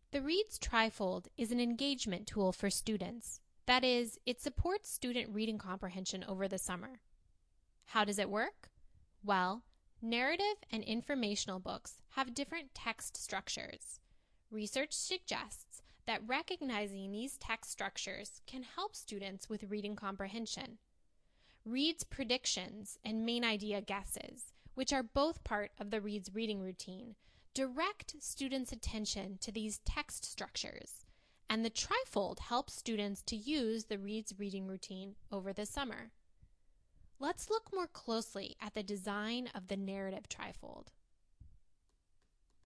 The Reads Trifold is an engagement tool for students. That is, it supports student reading comprehension over the summer. How does it work? Well, narrative and informational books have different text structures. Research suggests that recognizing these text structures can help students with reading comprehension. Reads predictions and main idea guesses, which are both part of the Reads reading routine, direct students' attention to these text structures, and the Trifold helps students to use the Reads reading routine over the summer. Let's look more closely at the design of the narrative Trifold.